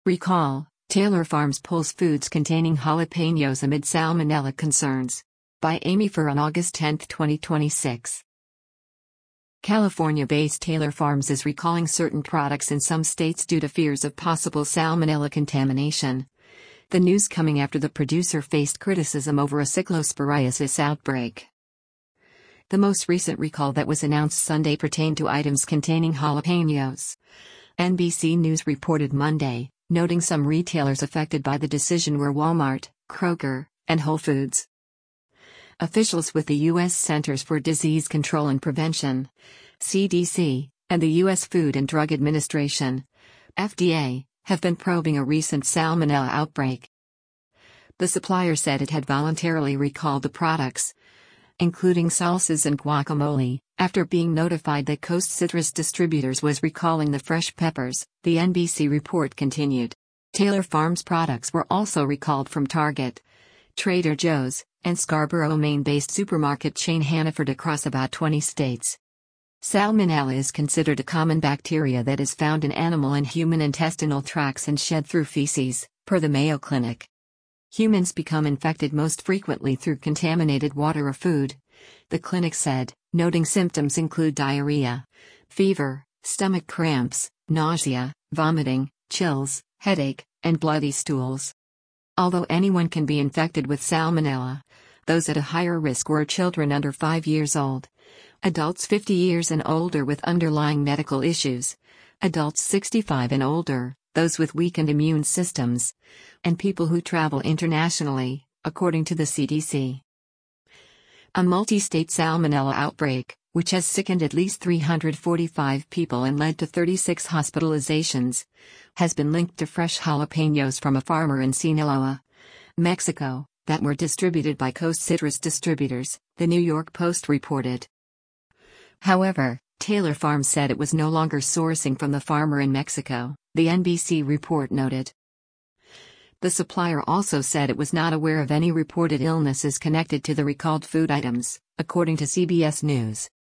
Recall: Taylor Farms pulls foods containing jalapenos amid salmonella concerns. By Amy Furr on August 10, 2026. California-based Taylor Farms is recalling certain products in some states due to fears of possible salmonella contamination. The news coming after the producer faced criticism over a cyclosporiasis outbreak. The most recent recall that was announced Sunday pertained to items containing jalapenos. NBC News reported Monday, noting some retailers affected by the decision were Walmart, Kroger, and Whole Foods. Officials with the U.S. Centers for Disease Control and Prevention, CDC, and the U.S. Food and Drug Administration, FDA, have been probing a recent salmonella outbreak. The supplier said it had voluntarily recalled the products, including salsas and guacamole, after being notified that Coast Citrus Distributors was recalling the fresh peppers, the NBC report continued. Taylor Farms products were also recalled from Target, Trader Joe's, and Scarborough, Maine-based supermarket chain Hannaford across about 20 states. Salmonella is considered a common bacteria that is found in animal and human intestinal tracts and shed through feces, per the Mayo Clinic. Humans become infected most frequently through contaminated water or food, the clinic said, noting symptoms include diarrhea, fever, stomach cramps, nausea, vomiting, chills, headache, and bloody stools. Although anyone can be infected with salmonella, those at a higher risk were children under 5 years old, adults 50 years and older with underlying medical issues, adults 65 and older, those with weakened immune systems, and people who travel internationally, according to the CDC. A multi-state salmonella outbreak, which has sickened at least 345 people and led to 36 hospitalizations, has been linked to fresh jalapenos from a farmer in Sinaloa, Mexico, that were distributed by Coast Citrus Distributors, the New York Post reported. However, Taylor Farms said it was no longer sourcing from the farmer in Mexico, the NBC report noted. The supplier also said it was not aware of any reported illnesses connected to the recalled food items, according to CBS News.